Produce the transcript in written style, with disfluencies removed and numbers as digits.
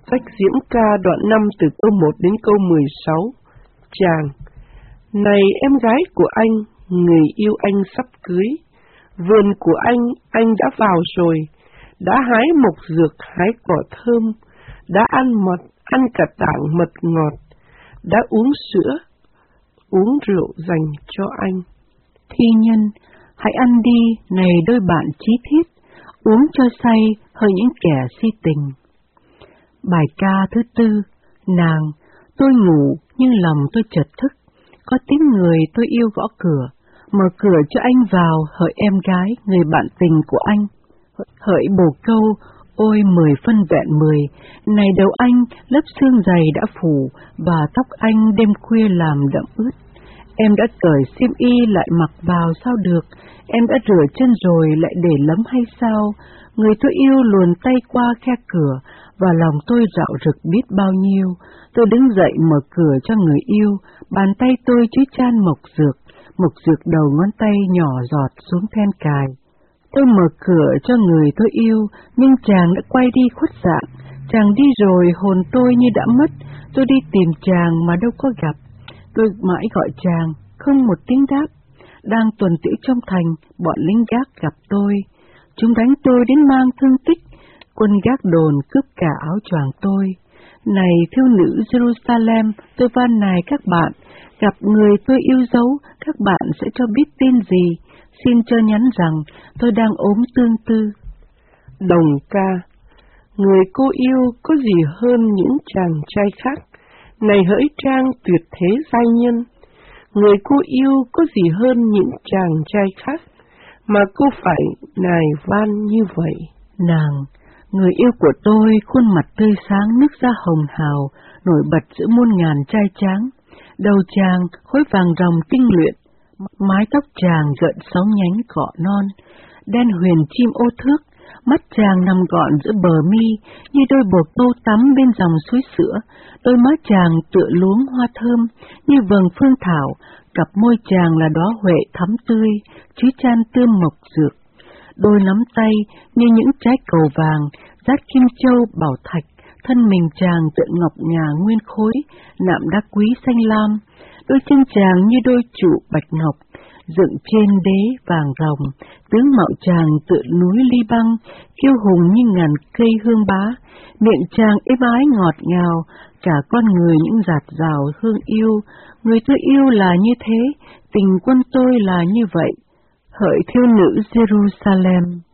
Sách Diễm Ca đoạn 5 từ câu 1 đến câu 16. Chàng: Này em gái của anh, người yêu anh sắp cưới. Vườn của anh đã vào rồi, đã hái mộc dược, hái cỏ thơm, đã ăn cả tảng mật ngọt, đã uống sữa, uống rượu dành cho anh. Thi nhân, hãy ăn đi, này đôi bạn chí thiết, uống cho say hơn những kẻ si tình. Bài ca thứ 4. Nàng: Tôi ngủ nhưng lòng tôi chợt thức, có tiếng người tôi yêu gõ cửa. Mở cửa cho anh vào, hỡi em gái, người bạn tình của anh. Hỡi bồ câu, ôi 10 phân vẹn 10, này đầu anh lớp xương dày đã phủ, và tóc anh đêm khuya làm đẫm ướt. Em đã cởi xiêm y lại mặc vào sao được, em đã rửa chân rồi lại để lấm hay sao? Người tôi yêu luồn tay qua khe cửa, và lòng tôi rạo rực biết bao nhiêu. Tôi đứng dậy mở cửa cho người yêu, bàn tay tôi chứa chan mộc dược đầu ngón tay nhỏ giọt xuống then cài. Tôi mở cửa cho người tôi yêu, nhưng chàng đã quay đi khuất dạng. Chàng đi rồi, hồn tôi như đã mất, tôi đi tìm chàng mà đâu có gặp. Tôi mãi gọi chàng, không một tiếng đáp. Đang tuần tiễu trong thành, bọn lính gác gặp tôi. Chúng đánh tôi đến mang thương tích, quân gác đồn cướp cả áo choàng tôi. Này thiếu nữ Jerusalem, tôi van nài các bạn, gặp người tôi yêu dấu, các bạn sẽ cho biết tên gì. Xin cho nhắn rằng tôi đang ốm tương tư. Đồng ca: Người cô yêu có gì hơn những chàng trai khác, này hỡi trang tuyệt thế giai nhân. Người cô yêu có gì hơn những chàng trai khác, mà cô phải nài van như vậy. Nàng: Người yêu của tôi, khuôn mặt tươi sáng, nước da hồng hào, nổi bật giữa muôn ngàn trai tráng. Đầu chàng khối vàng ròng tinh luyện, mái tóc chàng gợn sóng nhánh cọ non, đen huyền chim ô thước. Mắt chàng nằm gọn giữa bờ mi, như đôi bồ câu tắm bên dòng suối sữa. Đôi má chàng tựa luống hoa thơm, như vầng phương thảo. Cặp môi chàng là đóa huệ thắm tươi, chứa chan tươm mộc dược. Đôi nắm tay như những trái cầu vàng, dát kim châu bảo thạch. Thân mình chàng tựa ngọc ngà nguyên khối, nạm đá quý xanh lam. Đôi chân chàng như đôi trụ bạch ngọc, dựng trên đế vàng ròng. Tướng mạo chàng tựa núi ly băng, kiêu hùng như ngàn cây hương bá. Miệng chàng êm ái ngọt ngào, cả con người những dạt dào hương yêu. Người tôi yêu là như thế, tình quân tôi là như vậy. Hỡi thiếu nữ Jerusalem!